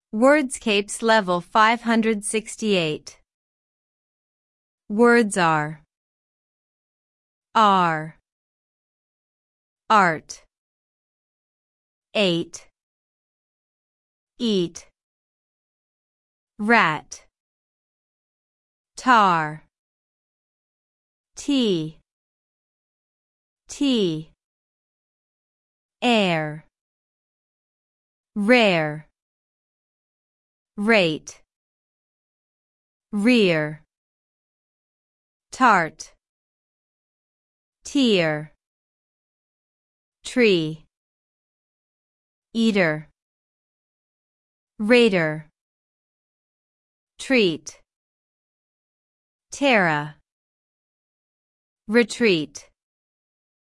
Wordscapes level 568. Words are art, ate, eat, rat, tar, tea, air, rare, rate, rear, tart, tear, tree, eater, raider, treat, Tara, retreat.